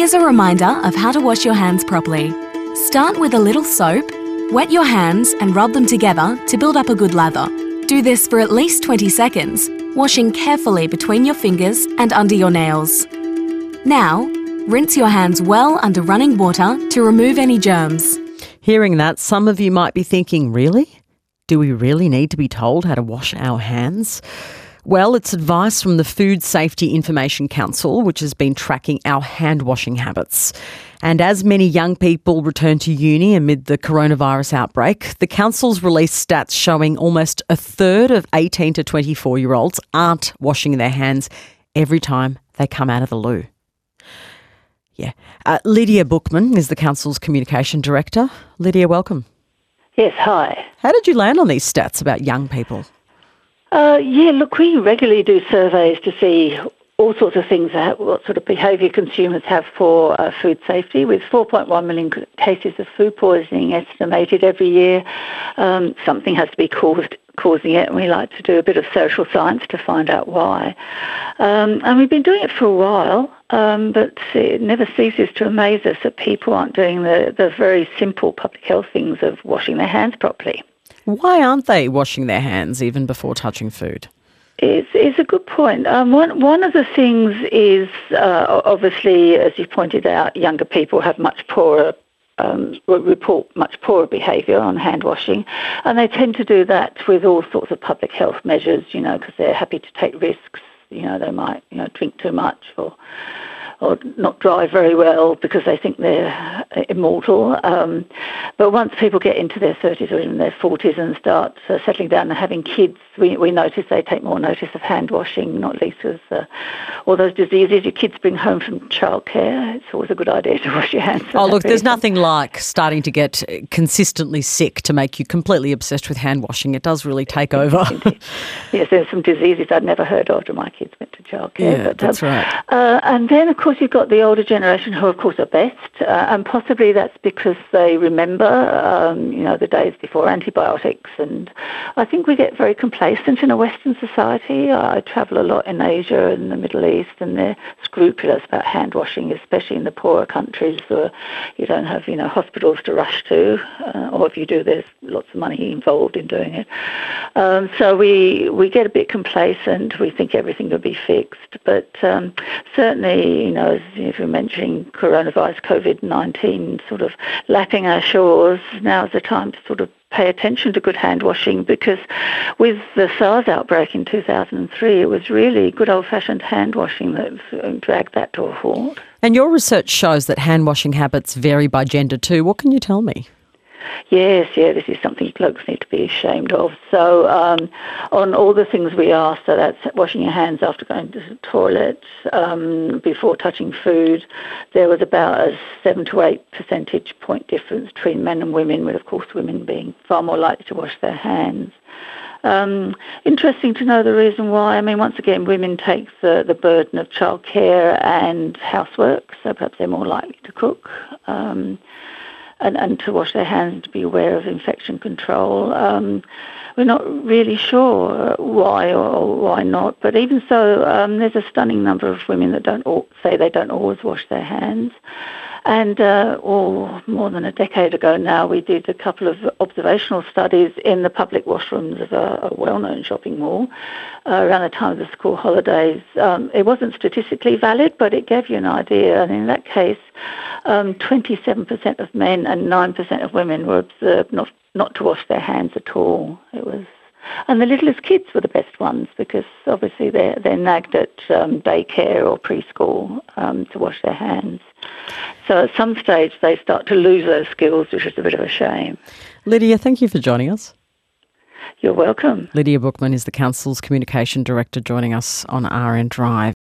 Here's a reminder of how to wash your hands properly. Start with a little soap, wet your hands and rub them together to build up a good lather. Do this for at least 20 seconds, washing carefully between your fingers and under your nails. Now, rinse your hands well under running water to remove any germs. Hearing that, some of you might be thinking, really? Do we really need to be told how to wash our hands? Well, it's advice from the Food Safety Information Council, which has been tracking our hand washing habits. And as many young people return to uni amid the coronavirus outbreak, the council's released stats showing almost a third of 18 to 24-year-olds aren't washing their hands every time they come out of the loo. Lydia Bookman is the council's communication director. Lydia, welcome. Yes, hi. How did you land on these stats about young people? Look, we regularly do surveys to see all sorts of things, what sort of behaviour consumers have for food safety. With 4.1 million cases of food poisoning estimated every year, something has to be causing it, and we like to do a bit of social science to find out why. And we've been doing it for a while, but it never ceases to amaze us that people aren't doing the very simple public health things of washing their hands properly. Why aren't they washing their hands even before touching food? It's a good point. One of the things is, obviously, as you pointed out, younger people have much poorer report much poorer behaviour on hand washing, and they tend to do that with all sorts of public health measures, because they're happy to take risks. They might, drink too much or not drive very well because they think they're immortal. But once people get into their 30s or even their 40s and start settling down and having kids, we notice they take more notice of hand washing, not least as all those diseases your kids bring home from childcare. It's always a good idea to wash your hands. Oh, look, there's nothing like starting to get consistently sick to make you completely obsessed with hand washing. It does really take over. Yes, there's some diseases I'd never heard of till my kids went to childcare. Yeah, that's right. And then, of course, you've got the older generation who, of course, are best, and possibly that's because they remember, the days before antibiotics. And I think we get very complacent in a Western society. I travel a lot in Asia and the Middle East, and they're scrupulous about hand washing, especially in the poorer countries where you don't have, hospitals to rush to, or if you do, there's lots of money involved in doing it. So we get a bit complacent. We think everything will be fixed, but certainly, as if you're mentioning coronavirus, COVID-19 sort of lapping our shores, now is the time to sort of pay attention to good hand washing, because with the SARS outbreak in 2003, it was really good old-fashioned hand washing that dragged that to a halt. And your research shows that hand washing habits vary by gender too. What can you tell me? Yes, this is something blokes need to be ashamed of. So on all the things we asked, so that's washing your hands after going to the toilet, before touching food, there was about a 7 to 8 percentage point difference between men and women, with, of course, women being far more likely to wash their hands. Interesting to know the reason why. I mean, once again, women take the burden of childcare and housework, so perhaps they're more likely to cook. And to wash their hands and to be aware of infection control. We're not really sure why or why not, but even so, there's a stunning number of women that don't always wash their hands. And more than a decade ago now, we did a couple of observational studies in the public washrooms of a well-known shopping mall around the time of the school holidays. It wasn't statistically valid, but it gave you an idea. And in that case, 27% of men and 9% of women were observed not to wash their hands at all. And the littlest kids were the best ones, because obviously they're nagged at daycare or preschool to wash their hands. So at some stage they start to lose those skills, which is a bit of a shame. Lydia, thank you for joining us. You're welcome. Lydia Bookman is the council's communication director, joining us on RN Drive.